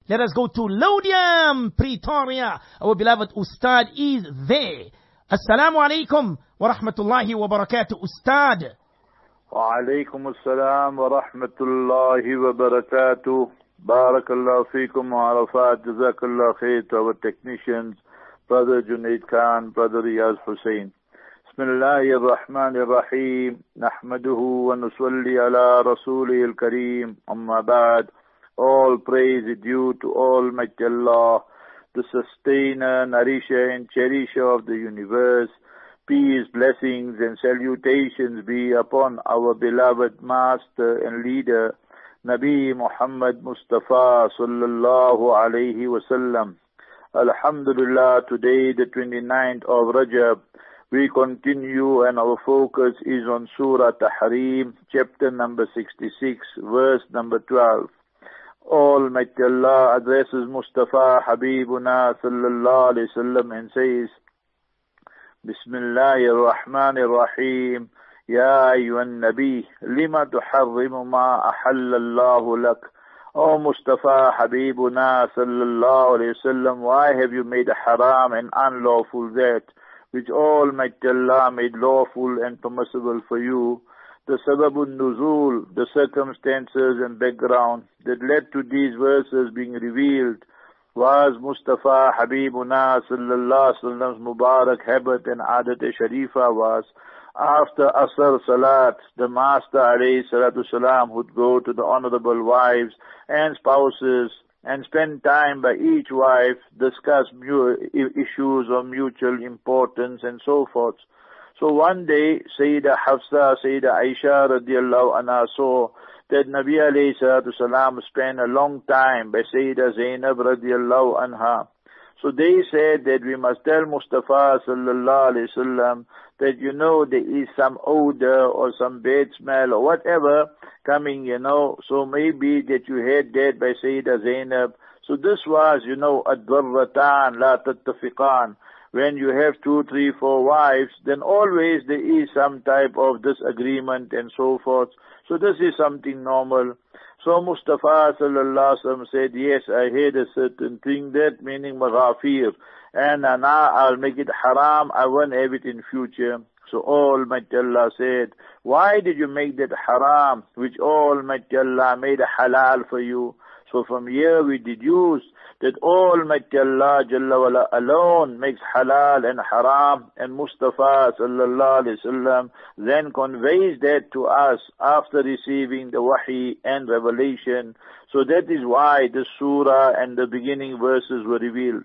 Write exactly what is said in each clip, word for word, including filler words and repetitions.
Let us go to Lodium, Pretoria. Our beloved Ustad is there. Assalamu alaikum wa rahmatullahi wa barakatuh, Ustad. Wa alaikum assalam wa rahmatullahi wa barakatuh. Barakallahu feekum wa arafat. Jazakallah khair to our technicians, Brother Junaid Khan, Brother Riyaz Hussain. Bismillahir Rahmanir Rahim. Nahmaduhu wa nusalli ala Rasulihil Kareem. Amma ba'd. All praise is due to Almighty Allah, the sustainer, nourisher and cherisher of the universe. Peace, blessings and salutations be upon our beloved master and leader, Nabi Muhammad Mustafa sallallahu alayhi wasallam. Alhamdulillah, today the twenty-ninth of Rajab, we continue and our focus is on Surah Tahrim, chapter number sixty-six, verse number twelve. Almighty Allah addresses Mustafa Habibuna sallallahu alayhi wasallam and says, Bismillahir Rahmanir Rahim. Ya ayyuhan Nabi, lima tuharrimu ma ahallallahu lak. O Mustafa Habibuna sallallahu alayhi wasallam, why have you made haram and unlawful that which Almighty Allah made lawful and permissible for you? The sababun nuzul, the circumstances and background that led to these verses being revealed was Mustafa Habibuna sallallahu alaihi wasallam's Mubarak habit and adat sharifa was, after Asr Salat, the Master alayhi salatu salam would go to the honorable wives and spouses and spend time by each wife, discuss mu- issues of mutual importance and so forth. So one day, Sayyidah Hafsa, Sayyidah Aisha radiallahu anha saw that Nabi alayhi salatu salam spent a long time by Sayyidah Zainab radiallahu anha. So they said that we must tell Mustafa sallallahu alayhi wasallam that, you know, there is some odor or some bad smell or whatever coming, you know. So maybe that you had that by Sayyidah Zainab. So this was, you know, ad-darratan la tattafiqan. When you have two, three, four wives, then always there is some type of disagreement and so forth. So this is something normal. So Mustafa sallallahu alaihi wasallam said, yes, I heard a certain thing, that meaning maghafir, and now I'll make it haram, I won't have it in future. So Almighty Allah said, why did you make that haram, which Almighty Allah made a halal for you? So from here we deduce that Almighty Allah Jalla wala alone makes halal and haram, and Mustafa sallallahu alaihi wasallam then conveys that to us after receiving the wahi and revelation. So that is why the surah and the beginning verses were revealed.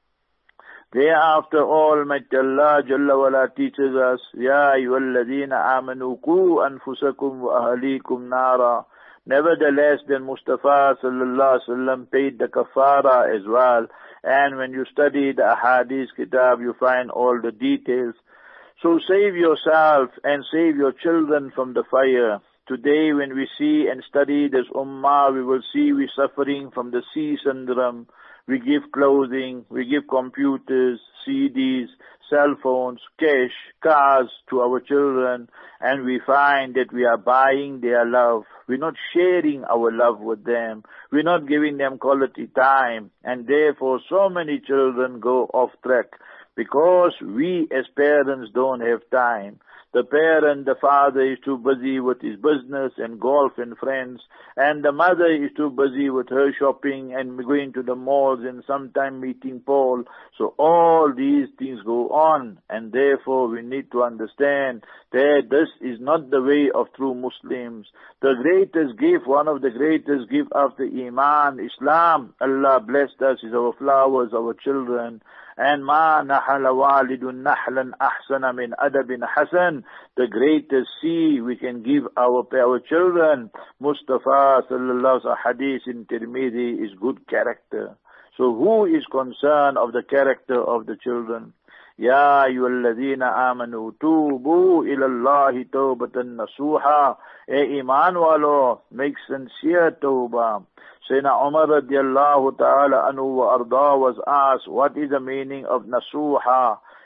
Thereafter Almighty Allah Jalla wala teaches us, Ya ayyuhalladhina amanu qu anfusakum wa ahlikum nara. Nevertheless, then Mustafa sallallahu alaihi wasallam paid the kafara as well. And when you study the Ahadith Kitab, you find all the details. So save yourself and save your children from the fire. Today, when we see and study this ummah, we will see we suffering from the sea syndrome. We give clothing, we give computers, C Ds, cell phones, cash, cars to our children, and we find that we are buying their love. We're not sharing our love with them. We're not giving them quality time, and therefore so many children go off track because we as parents don't have time. The parent, the father is too busy with his business and golf and friends, and the mother is too busy with her shopping and going to the malls and sometime meeting Paul. So all these things go on, and therefore we need to understand that this is not the way of true Muslims. The greatest gift, one of the greatest gifts after Iman, Islam, Allah blessed us, is our flowers, our children. And ma nahala walidun nahlan ahsana min adabin hasan, the greatest seed we can give our our children, Mustafa sallallahu alaihi wasallam hadith in Tirmidhi, is good character. So who is concerned of the character of the children? Ya ayyuhalladhina amanu tubu ila Allahi tawbatan nasuha. E iman walo, make sincere tawbah. Sayyidina Umar radiallahu ta'ala anhu wa arda was asked, what is the meaning of nasuha?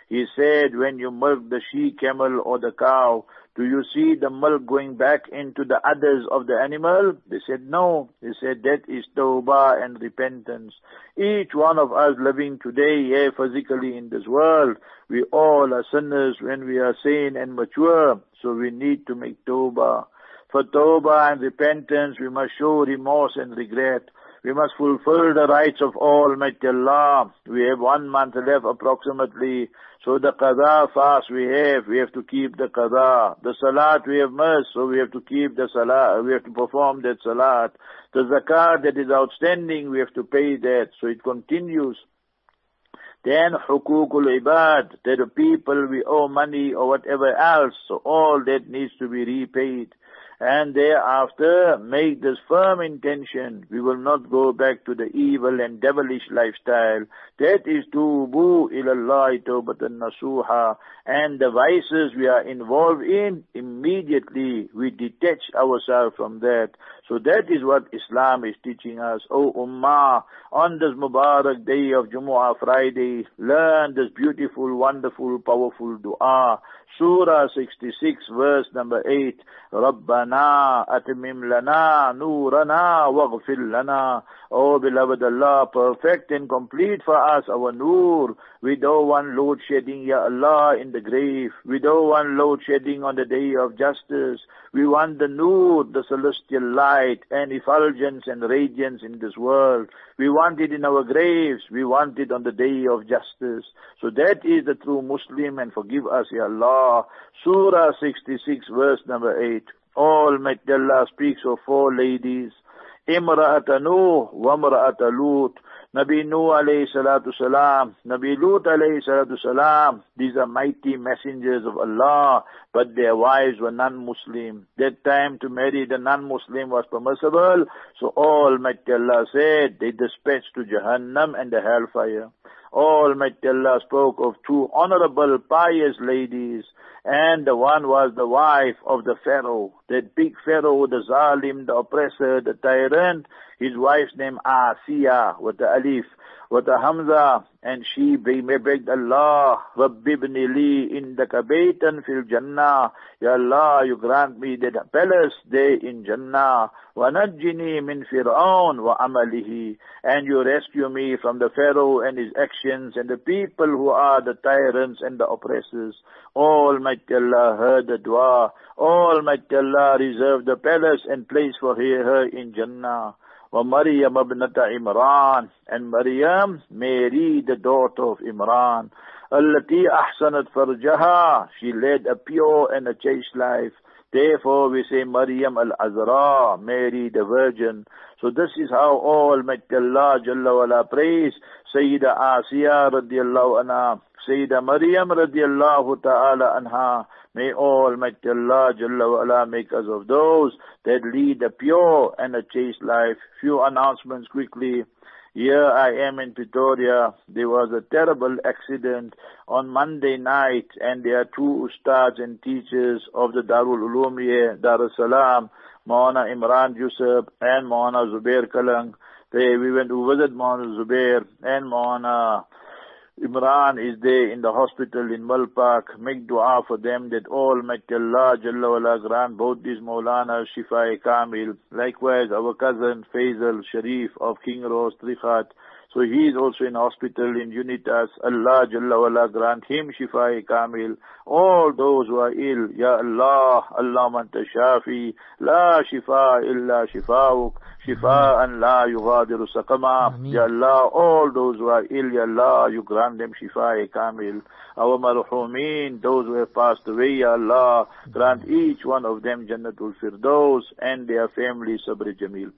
He said, when you milk the she-camel or the cow, do you see the milk going back into the udders of the animal? They said, no. He said, that is tawbah and repentance. Each one of us living today here physically in this world, we all are sinners when we are sane and mature, so we need to make tawbah. For tawbah and repentance, we must show remorse and regret. We must fulfill the rights of Almighty Allah. We have one month left approximately. So the qadha fast we have, we have to keep the qadha. The salat we have missed, so we have to keep the salat. We have to perform that salat. The zakat that is outstanding, we have to pay that. So it continues. Then hukukul ibad, that the people we owe money or whatever else, so all that needs to be repaid. And thereafter, make this firm intention, we will not go back to the evil and devilish lifestyle. That is tubu ilallahi tawbatan nasuha. And the vices we are involved in, immediately we detach ourselves from that. So that is what Islam is teaching us. O Ummah, on this Mubarak day of Jumu'ah Friday, learn this beautiful, wonderful, powerful dua. Surah sixty-six, verse number eight. Rabbana atmim lana nurana waghfir lana. Oh beloved Allah, perfect and complete for us our nur. We don't want load shedding, Ya Allah, in the grave. We don't want load shedding on the day of justice. We want the nur, the celestial light and effulgence and radiance in this world. We want it in our graves. We want it on the day of justice. So that is the true Muslim, and forgive us, Ya Allah. Surah sixty-six, verse number eight. Almighty Allah speaks of four ladies. Imra'ata Nuh wa imra'ata Lut. Nabi Nuh alayhi salatu salam, Nabi Lut alayhi salatu salam, these are mighty messengers of Allah, but their wives were non-Muslim. That time to marry the non-Muslim was permissible, so Almighty Allah said they dispatched to Jahannam and the hellfire. Almighty Allah spoke of two honorable, pious ladies, and the one was the wife of the Pharaoh, that big Pharaoh, the Zalim, the oppressor, the tyrant. His wife's name Asiya, with the Alif, with the Hamza, and she begged Allah, Rabbi ibn li indaka baytan fil Jannah. Ya Allah, you grant me that palace there in Jannah. Wa najjini min Fir'aun wa amalihi. And you rescue me from the Pharaoh and his actions and the people who are the tyrants and the oppressors. Almighty Allah heard the dua. Almighty Allah reserved the palace and place for her in Jannah. Wa Maryam ibnata Imran, and Maryam, Mary, the daughter of Imran. Allati ahsanat farjaha, she led a pure and a chaste life. Therefore we say Maryam al-Azra, Mary the Virgin. So this is how Almighty Allah Jalla wala praise Sayyida Asiya radiallahu anha, Sayyida Maryam radiallahu ta'ala anha. May Almighty Allah Jalla wa'ala make us of those that lead a pure and a chaste life. Few announcements quickly. Here I am in Pretoria. There was a terrible accident on Monday night, and there are two ustads and teachers of the Darul Uloom here, Dar es Salaam, Maulana Imran Yusuf and Maulana Zubair Kalang. They, we went to visit Maulana Zubair, and Maulana Imran is there in the hospital in Malpak. Make dua for them that Almighty Allah Jalla wala grant both these Maulana Shifa Kamil. Likewise our cousin Faisal Sharif of King Rose Trichat. So he is also in hospital in Unitas. Allah Jalla wala grant him Shifa Kamil. All those who are ill, Ya Allah, Allah manta shafi, la shifa illa shifauk. Shifa'an la yughadiru saqama. Ya Allah, all those who are ill, Ya Allah, you grant them shifa kamil. Our marhumin, those who have passed away, Ya Allah, grant each one of them Jannatul Firdaus and their family Sabr Jamil.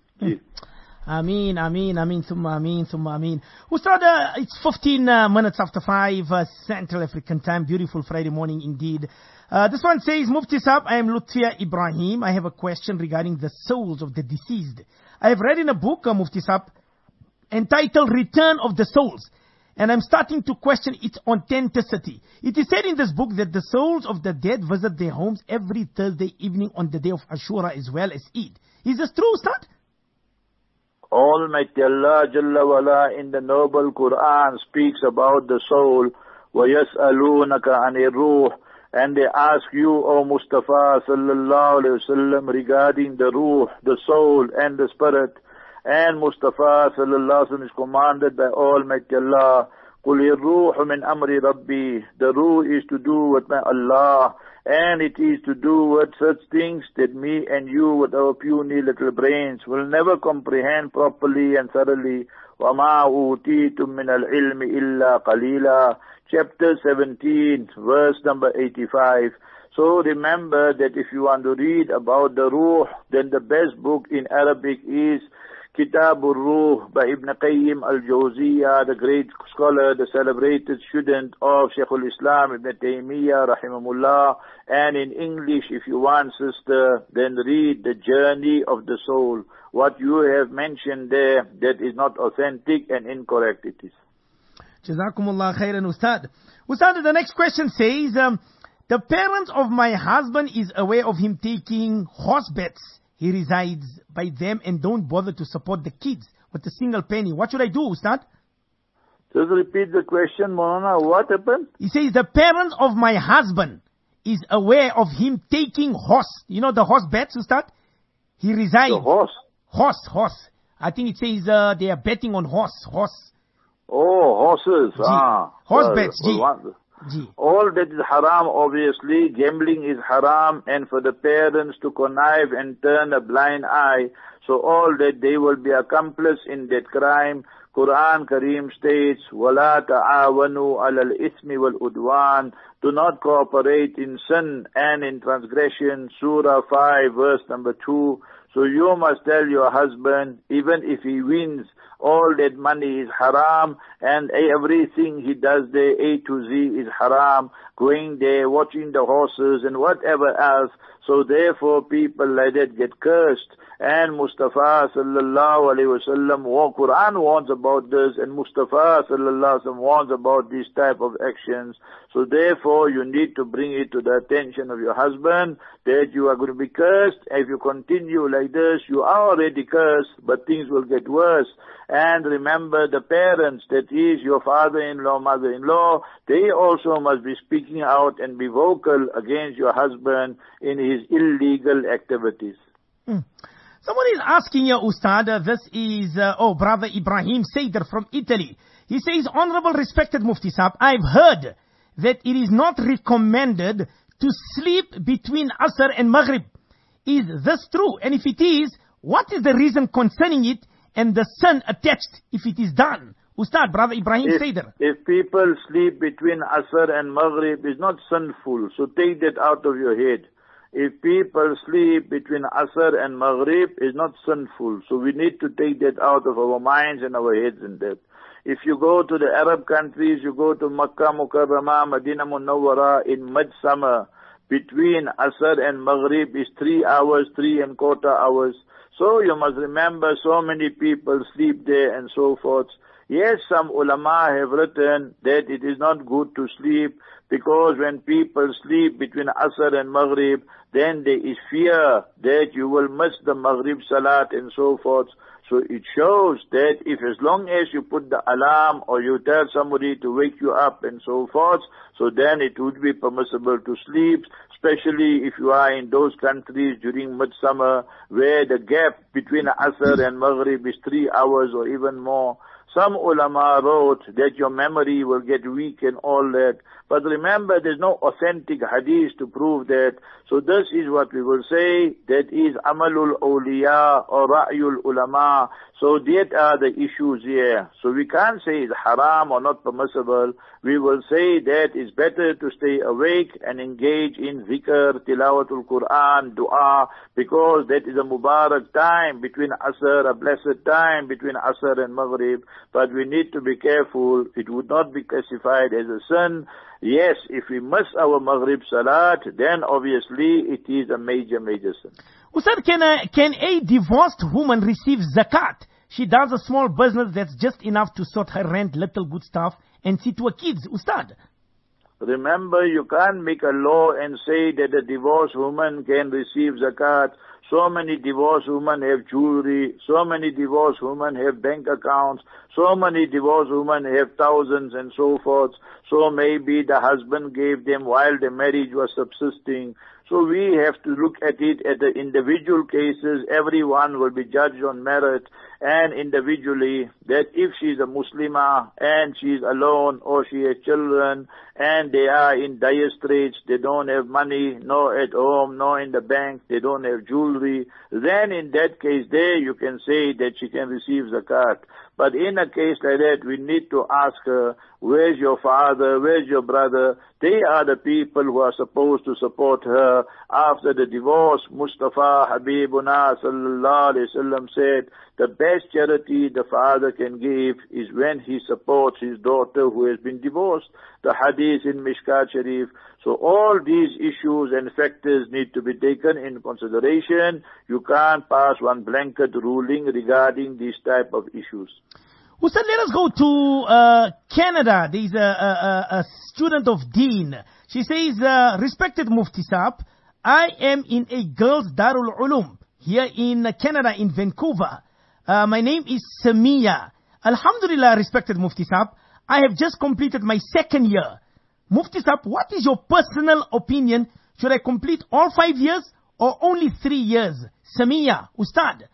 Ameen, Ameen, Ameen, Thumma Ameen, Thumma Ameen. Ustad, uh, it's fifteen uh, minutes after five uh, Central African time. Beautiful Friday morning indeed. Uh, this one says, Mufti Saab, I am Lutfia Ibrahim. I have a question regarding the souls of the deceased. I have read in a book, uh, Mufti Saab, entitled Return of the Souls, and I'm starting to question its authenticity. It is said in this book that the souls of the dead visit their homes every Thursday evening on the day of Ashura as well as Eid. Is this true, Ustad? Almighty Allah Jalla wala in the noble Quran speaks about the soul وَيَسْأَلُونَكَ عَنِ الرُّوحِ. And they ask you, O Mustafa sallallahu alayhi wasallam, regarding the ruh, the soul and the spirit. And Mustafa sallallahu alayhi wasallam is commanded by Almighty Allah, قُلِ الرُّوحُ مِنْ أَمْرِ رَبِّي. The ruh is to do with my Allah, and it is to do with such things that me and you with our puny little brains will never comprehend properly and thoroughly. وَمَا أُوتِيتُم مِّنَ الْعِلْمِ إِلَّا قَلِيلًا. Chapter seventeen, verse number eighty-five. So remember that if you want to read about the ruh, then the best book in Arabic is Kitabur Ruh by Ibn Qayyim al-Jawziyah, the great scholar, the celebrated student of Shaykhul Islam Ibn Taymiyyah rahimahullah. And in English, if you want, sister, then read The Journey of the Soul. What you have mentioned there, that is not authentic and incorrect it is. Jazakumullah khairan, Ustad. Ustad, the next question says, um, the parents of my husband is aware of him taking horse bets. He resides by them and don't bother to support the kids with a single penny. What should I do, Ustad? Just repeat the question, Maulana. What happened? He says, the parents of my husband is aware of him taking horse. You know the horse bets, Ustad? He resides. The horse? Horse, horse. I think it says uh, they are betting on horse, horse. Oh, horses. G. Ah, horse well, bets, G. Well, G. all that is haram, obviously. Gambling is haram, and for the parents to connive and turn a blind eye, so all that they will be accomplice in that crime. Quran Kareem states, وَلَا تَعَاوَنُوا عَلَى الْإِثْمِ وَالْعُدْوَانِ. Do not cooperate in sin and in transgression. Surah five, verse number two. So you must tell your husband, even if he wins, all that money is haram, and everything he does there, A to Z, is haram. Going there, watching the horses and whatever else. So therefore people like that get cursed. And Mustafa sallallahu alayhi wa sallam, Quran warns about this, and Mustafa sallallahu alayhi wa sallam warns about these type of actions. So therefore you need to bring it to the attention of your husband that you are going to be cursed. If you continue like this, you are already cursed, but things will get worse. And remember, the parents, that is your father-in-law, mother-in-law, they also must be speaking out and be vocal against your husband in his illegal activities. Hmm. Someone is asking you, Ustad, uh, this is, uh, oh, brother Ibrahim Seider from Italy. He says, Honorable respected Mufti Sahab, I've heard that it is not recommended to sleep between Asr and Maghrib. Is this true? And if it is, what is the reason concerning it and the sun attached if it is done? Ustad, brother Ibrahim if, Seider. If people sleep between Asr and Maghrib, it's not sinful, so take that out of your head. If people sleep between Asr and Maghrib, it's not sinful. So we need to take that out of our minds and our heads in that. If you go to the Arab countries, you go to Makkah, Mukarramah, Madinah Munawwara in midsummer, between Asr and Maghrib is three hours, three and quarter hours. So you must remember, so many people sleep there and so forth. Yes, some ulama have written that it is not good to sleep, because when people sleep between Asr and Maghrib, then there is fear that you will miss the Maghrib Salat and so forth. So it shows that if as long as you put the alarm or you tell somebody to wake you up and so forth, so then it would be permissible to sleep, especially if you are in those countries during midsummer where the gap between Asr and Maghrib is three hours or even more. Some ulama wrote that your memory will get weak and all that. But remember, there's no authentic hadith to prove that. So this is what we will say, that is amalul awliya or ra'yul ulama. So that are the issues here. So we can't say it's haram or not permissible. We will say that it's better to stay awake and engage in zikr, tilawatul Quran, dua, because that is a mubarak time between Asr, a blessed time between Asr and Maghrib. But we need to be careful. It would not be classified as a sin. Yes, if we miss our Maghrib Salat, then obviously it is a major, major sin. Ustad, can a, can a divorced woman receive zakat? She does a small business that's just enough to sort her rent, little good stuff, and see to her kids. Ustad. Remember, you can't make a law and say that a divorced woman can receive zakat. So many divorced women have jewelry. So many divorced women have bank accounts. So many divorced women have thousands and so forth. So maybe the husband gave them while the marriage was subsisting. So we have to look at it at the individual cases. Everyone will be judged on merit and individually, that if she is a Muslimah and she is alone or she has children and they are in dire straits, they don't have money, nor at home, nor in the bank, they don't have jewelry, then in that case there you can say that she can receive zakat. But in a case like that, we need to ask her, where's your father, where's your brother? They are the people who are supposed to support her. After the divorce, Mustafa Habibuna sallallahu alayhi wasallam said, the best charity the father can give is when he supports his daughter who has been divorced. The hadith in Mishkat Sharif. So all these issues and factors need to be taken in consideration. You can't pass one blanket ruling regarding these type of issues. Ustad, let us go to uh, Canada. There is a, a, a student of Deen. She says, uh, respected Mufti Saab, I am in a girls' Darul Ulum here in Canada, in Vancouver. Uh, my name is Samia. Alhamdulillah, respected Mufti Saab, I have just completed my second year. Mufti Saab, what is your personal opinion? Should I complete all five years or only three years? Samia, Ustad.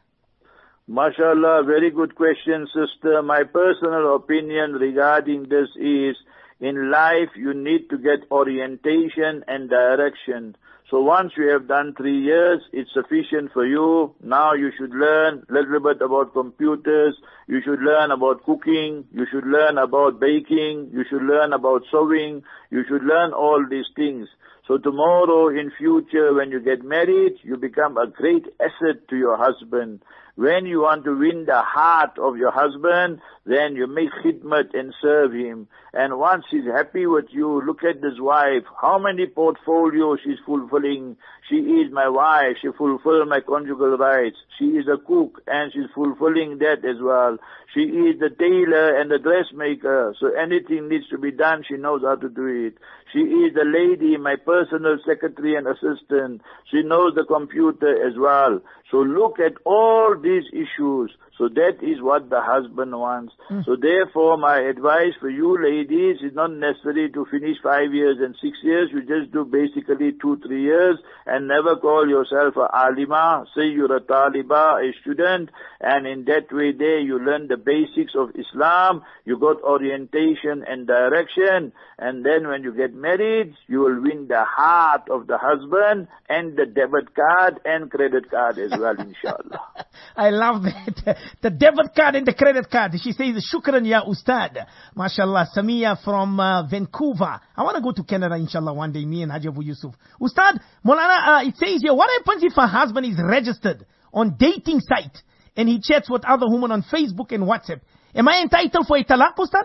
MashaAllah, very good question, sister. My personal opinion regarding this is, in life you need to get orientation and direction. So once you have done three years, it's sufficient for you. Now you should learn a little bit about computers. You should learn about cooking. You should learn about baking. You should learn about sewing. You should learn all these things. So tomorrow in future when you get married, you become a great asset to your husband. When you want to win the heart of your husband, then you make khidmat and serve him. And once he's happy with you, look at this wife. How many portfolios she's fulfilling. She is my wife. She fulfills my conjugal rights. She is a cook and she's fulfilling that as well. She is the tailor and the dressmaker. So anything needs to be done, she knows how to do it. She is the lady, my personal secretary and assistant. She knows the computer as well. So look at all these issues. So that is what the husband wants. Mm. So therefore, my advice for you ladies is not necessary to finish five years and six years. You just do basically two, three years and never call yourself a alima. Say you're a taliba, a student, and in that way there you learn the basics of Islam. You got orientation and direction, and then when you get married, you will win the heart of the husband and the debit card and credit card as well, inshallah. I love that. The debit card and the credit card. She says, shukran ya ustad. MashaAllah, Samia from uh, Vancouver. I want to go to Canada, inshallah, one day, me and Haji Abu Yusuf. Ustad, Maulana, uh, it says here, what happens if a husband is registered on dating site and he chats with other women on Facebook and WhatsApp? Am I entitled for a talaq, Ustad?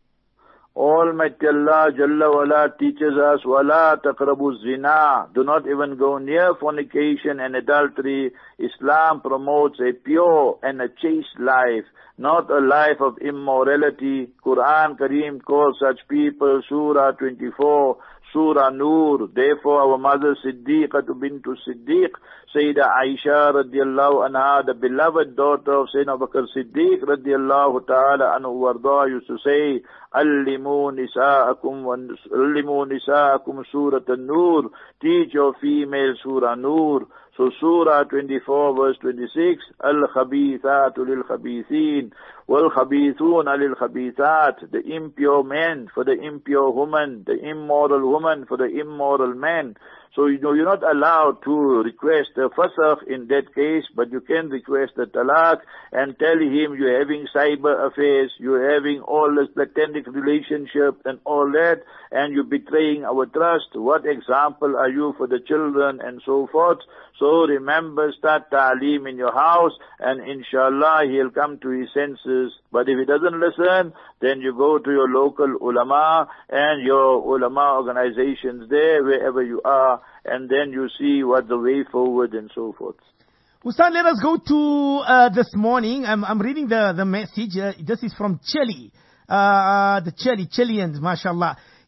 Almighty Allah Jalla wala teaches us, wala taqrabu zina. Do not even go near fornication and adultery. Islam promotes a pure and a chaste life, not a life of immorality. Quran Kareem calls such people, Surah twenty-four, Surah Nur. Therefore our mother Siddiqah bint Siddiq, Sayyidah Aisha radiallahu anha, the beloved daughter of Sayyidina Abu Bakr Siddiq radiallahu ta'ala anhu warda, used to say, Allimu nisa'akum wa allimu nisa'akum Surah An-Nur. Teach your female Surah Nur. So Surah twenty-four verse twenty-six, Al-Khabithatu lil-Khabithin, Wal-Khabithuna lil-Khabithat. The impure men for the impure woman, the immoral woman for the immoral man. So, you know, you're not allowed to request a fasakh in that case, but you can request a talaq and tell him you're having cyber affairs, you're having all this platonic relationship and all that, and you're betraying our trust. What example are you for the children and so forth? So remember, start ta'aleem in your house, and inshallah he'll come to his senses. But if he doesn't listen, then you go to your local ulama and your ulama organizations there, wherever you are, and then you see what the way forward and so forth. Ustad, let us go to uh, this morning. I'm, I'm reading the, the message. Uh, this is from Chile. Uh, the Chile, Chileans, mashallah.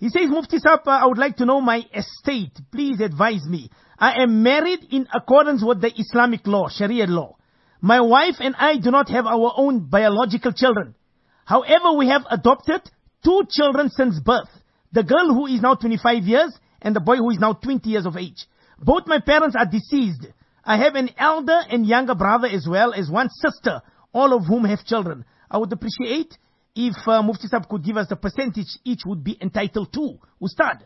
He says, Mufti Sahib, uh, I would like to know my estate. Please advise me. I am married in accordance with the Islamic law, Sharia law. My wife and I do not have our own biological children. However, we have adopted two children since birth. The girl who is now twenty-five years and the boy who is now twenty years of age. Both my parents are deceased. I have an elder and younger brother as well as one sister, all of whom have children. I would appreciate if uh, Mufti Sahib could give us the percentage each would be entitled to. Ustad.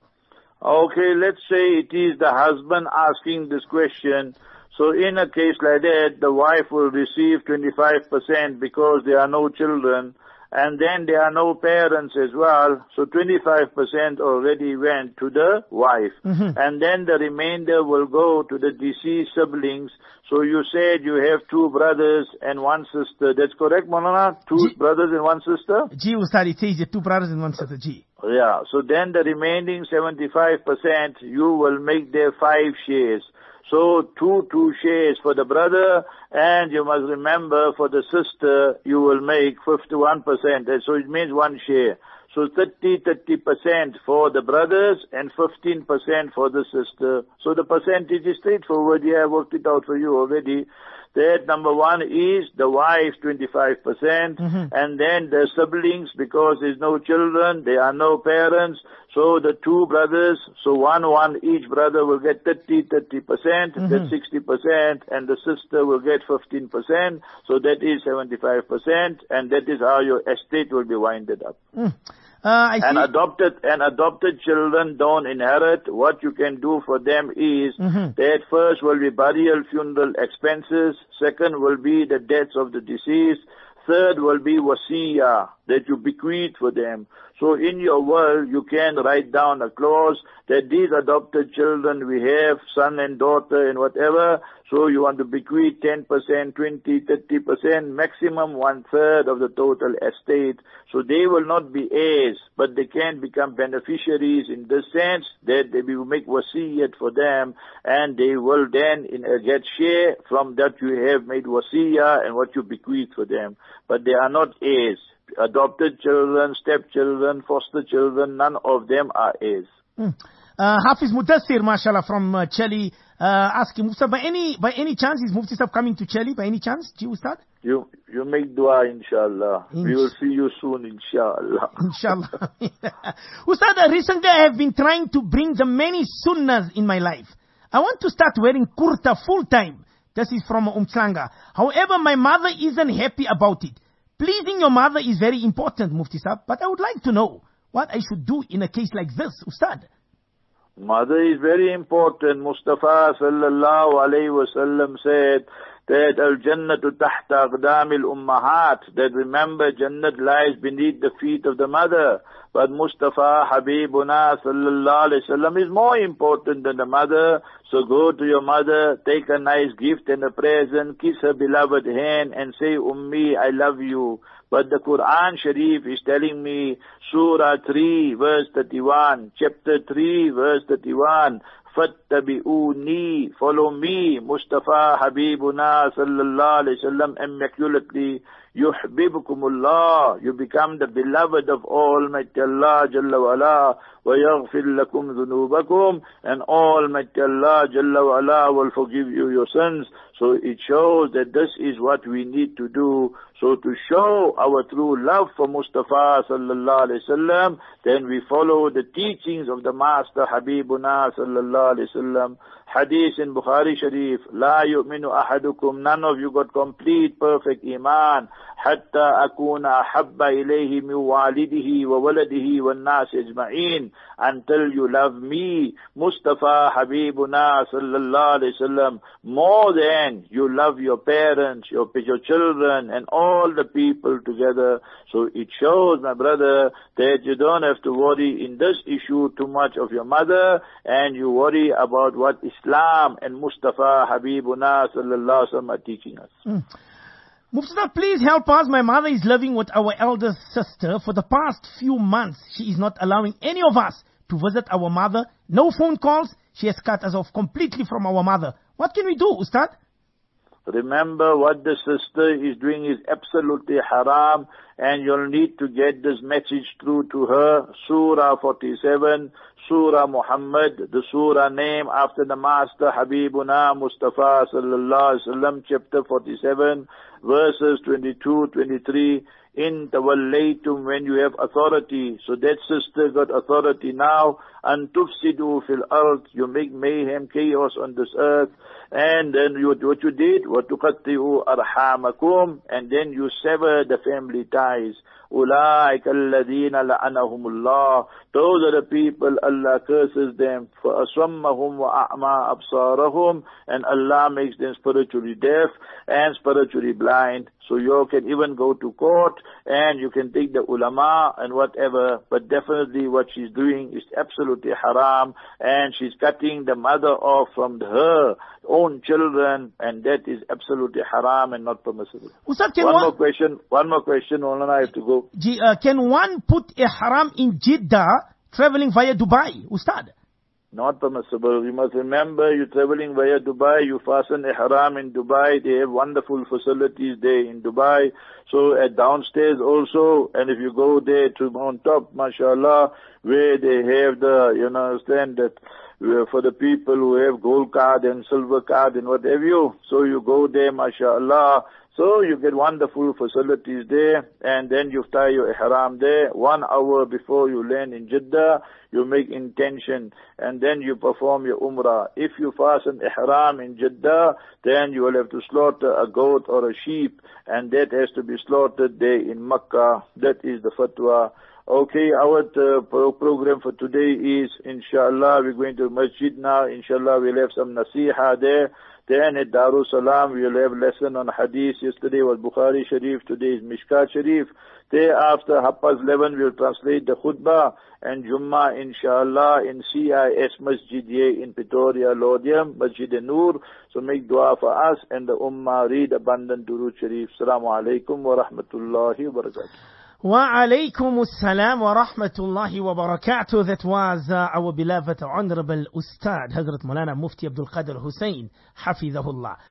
Okay, let's say it is the husband asking this question. So in a case like that, the wife will receive twenty-five percent because there are no children. And then there are no parents as well. So twenty-five percent already went to the wife. Mm-hmm. And then the remainder will go to the deceased siblings. So you said you have two brothers and one sister. That's correct, Maulana? Two G- brothers and one sister? Ji, Ustad, it says two brothers and one sister, Ji. Yeah. So then the remaining seventy-five percent, you will make their five shares. So two, two shares for the brother, and you must remember for the sister, you will make fifty-one percent. So it means one share. So thirty, thirty percent for the brothers and fifteen percent for the sister. So the percentage is straightforward. Yeah, I worked it out for you already. That number one is the wife, twenty-five percent, mm-hmm. and then the siblings, because there's no children, there are no parents, so the two brothers, so one, one, each brother will get thirty, thirty percent, mm-hmm. that's sixty percent, and the sister will get fifteen percent, so that is seventy-five percent, and that is how your estate will be winded up. Mm. Uh, I and see. adopted and adopted children don't inherit. What you can do for them is mm-hmm. that first will be burial, funeral expenses. Second will be the deaths of the deceased. Third will be wasiyah, that you bequeath for them. So in your will, you can write down a clause that these adopted children we have, son and daughter and whatever, so you want to bequeath ten percent, twenty, thirty percent, maximum one-third of the total estate. So they will not be heirs, but they can become beneficiaries in the sense that they will make wasiyat for them, and they will then in, uh, get share from that you have made wasiyah and what you bequeath for them. But they are not heirs. Adopted children, stepchildren, foster children, none of them are heirs. Mm. Uh, Hafiz Mudassir, mashallah, from uh, Chile, uh, asking, Mufti, by any, by any chance, is Mufti Sahib coming to Chile, by any chance? Ji Ustad? You, you make dua, inshallah. Insh- we will see you soon, inshallah. Inshallah. Ustad, uh, recently I have been trying to bring the many sunnahs in my life. I want to start wearing kurta full time. This is from Umslanga. However, my mother isn't happy about it. Pleasing your mother is very important, Mufti Sahib, but I would like to know what I should do in a case like this, Ustad. Mother is very important. Mustafa sallallahu alayhi wa sallam said that al-jannatu tahta aqdamil ummahat, that remember Jannat lies beneath the feet of the mother. But Mustafa Habibuna sallallahu alayhi wa sallam is more important than the mother. So go to your mother, take a nice gift and a present, kiss her beloved hand and say, Ummi, I love you. But the Quran Sharif is telling me, Surah three, verse thirty-one, chapter three, verse thirty-one, Fattabi'uni, follow me, Mustafa Habibuna sallallahu alayhi wa sallam, immaculately, yuhibbukumullah, you become the beloved of Almighty Allah Jalla wa Ala, wa yaghfir lakum dhunubakum, and Almighty Allah Jalla wa Ala will forgive you your sins. So it shows that this is what we need to do. So to show our true love for Mustafa sallallahu alayhi wa sallam, then we follow the teachings of the Master Habibuna sallallahu alayhi wa sallam. Hadith in Bukhari Sharif, La yu'minu ahadukum, none of you got complete, perfect iman, hatta akuna habba ilayhi min walidihi wa waladihi wa nas ajma'in, until you love me, Mustafa Habibuna sallallahu alayhi wa sallam, more than you love your parents, your, your children, and all the people together. So it shows, my brother, that you don't have to worry in this issue too much of your mother, and you worry about what Islam and Mustafa Habibuna sallallahu alaihi wasallam are teaching us. Mm. Mufti, please help us. My mother is living with our eldest sister. For the past few months, she is not allowing any of us to visit our mother. No phone calls. She has cut us off completely from our mother. What can we do, Ustad? Remember, what the sister is doing is absolutely haram, and you'll need to get this message through to her. Surah forty-seven, Surah Muhammad, the surah name after the Master Habibuna Mustafa sallallahu alaihi wasallam, chapter forty-seven, verses twenty-two, twenty-three. In tawallaytum, when you have authority. So that sister got authority now. And tufsidu fil ard, you make mayhem, chaos on this earth. And then you, what you did, وَتُقَطِّعُوا أَرْحَامَكُمْ, and then you sever the family ties. أُولَٰئِكَ الَّذِينَ لَعَنَهُمُ اللَّهُ, those are the people Allah curses them. فَأَصَمَّهُمْ وَأَعْمَى أَبْصَارَهُمْ, and Allah makes them spiritually deaf and spiritually blind. So you can even go to court and you can take the ulama and whatever, but definitely what she's doing is absolutely haram, and she's cutting the mother off from her own children, and that is absolutely haram and not permissible. Ustad, can one, one more question, one more question, Maulana, I have to go. G, uh, can one put a haram in Jeddah traveling via Dubai, Ustad? Not permissible. You must remember, you're traveling via Dubai, you fasten a haram in Dubai. They have wonderful facilities there in Dubai. So at downstairs also, and if you go there to on top, mashallah, where they have the, you know, understand that uh, for the people who have gold card and silver card and what have you. So you go there, mashallah. So you get wonderful facilities there, and then you tie your ihram there. One hour before you land in Jeddah, you make intention, and then you perform your umrah. If you fasten ihram in Jeddah, then you will have to slaughter a goat or a sheep, and that has to be slaughtered there in Makkah. That is the fatwa. Okay, our uh, pro program for today is, inshallah, we're going to Masjid now. Inshallah, we'll have some nasiha there. Then at Darul Salam, we'll have lesson on hadith. Yesterday was Bukhari Sharif, today is Mishkat Sharif. Thereafter, half past eleven, we'll translate the khutbah. And Jummah, inshallah, in C I S Masjid in Pretoria, Lodium, Masjid Noor. So make dua for us and the Ummah, read abundant Durood Sharif. Assalamu alaikum wa rahmatullahi wa barakatuh. Wa alaykum assalam wa rahmatullahi wa barakatuh. That was uh, our beloved Honorable Ustad Hazrat Maulana Mufti Abdul Qadir Hussain, Hafizahullah.